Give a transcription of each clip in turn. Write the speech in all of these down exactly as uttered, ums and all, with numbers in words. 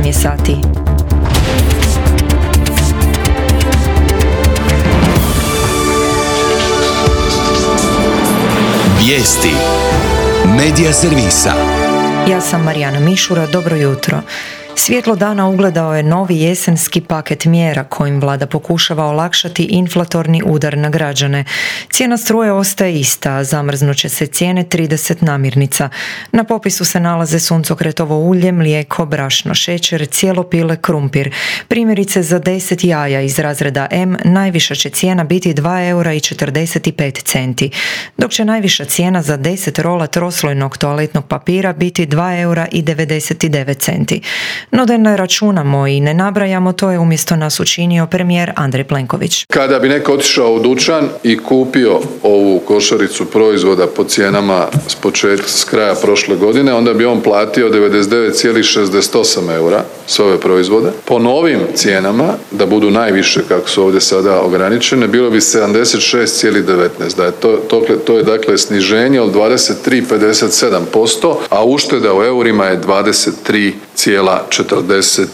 osam je sati. Vijesti Medija servisa. Ja sam Marijana Mišura, dobro jutro. Svjetlo dana ugledao je novi jesenski paket mjera kojim vlada pokušava olakšati inflatorni udar na građane. Cijena struje ostaje ista, a zamrznut će se cijene trideset namirnica. Na popisu se nalaze suncokretovo ulje, mlijeko, brašno, šećer, cijelo pile, krumpir. Primjerice za deset jaja iz razreda M najviša će cijena biti dva eura i četrdeset pet centi, dok će najviša cijena za deset rola troslojnog toaletnog papira biti dva eura i devedeset devet centi. No da ne računamo i ne nabrajamo, to je umjesto nas učinio premijer Andrej Plenković. Kada bi neko otišao u dućan i kupio ovu košaricu proizvoda po cijenama s početka, s kraja prošle godine, onda bi on platio devedeset devet zarez šezdeset osam eura s ove proizvode. Po novim cijenama, da budu najviše kako su ovdje sada ograničene, bilo bi sedamdeset šest zarez devetnaest. Da je to, to, to je dakle sniženje od dvadeset tri zarez pedeset sedam posto, a ušteda u eurima je dvadeset tri zarez četrdeset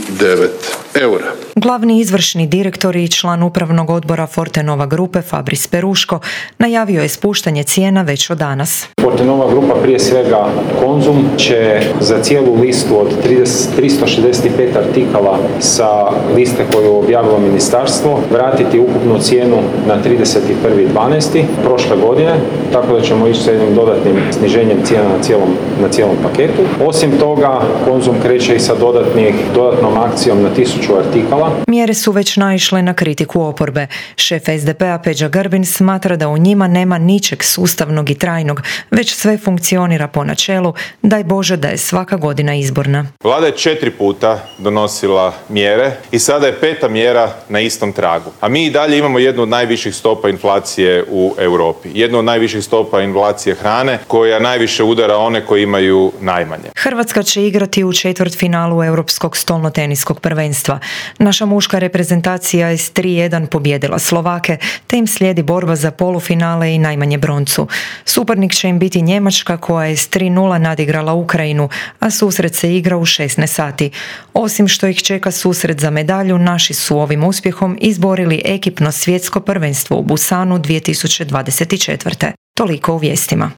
devet eura. Glavni izvršni direktor i član upravnog odbora Fortenova grupe Fabris Peruško najavio je spuštanje cijena već od danas. Fortenova grupa, prije svega Konzum, će za cijelu listu od tristo šezdeset pet artikala sa liste koju je objavilo ministarstvo vratiti ukupnu cijenu na trideset prvi dvanaesti prošle godine, tako da ćemo ići sa jednim dodatnim sniženjem cijena na cijelom, na cijelom paketu. Osim toga, Konzum kreće i sa dodatnih, dodatnom akcijom na tisuću artikala. Mjere su već naišle na kritiku oporbe. Šef es de pe a Peđa Grbin smatra da u njima nema ničeg sustavnog i trajnog, već sve funkcionira po načelu daj Bože da je svaka godina izborna. Vlada je četiri puta donosila mjere i sada je peta mjera na istom tragu. A mi i dalje imamo jednu od najviših stopa inflacije u Europi. Jednu od najviših stopa inflacije hrane koja najviše udara one koji imaju najmanje. Hrvatska će igrati u četvrtfinalu Europskog stolnoteniskog prvenstva. Naša muška reprezentacija je s tri jedan pobijedila Slovake, te im slijedi borba za polufinale i najmanje broncu. Suparnik će im biti Njemačka koja je s tri nula nadigrala Ukrajinu, a susret se igra u šesnaest sati. Osim što ih čeka susret za medalju, naši su ovim uspjehom izborili ekipno svjetsko prvenstvo u Busanu dvije tisuće dvadeset četvrte. Toliko u vijestima.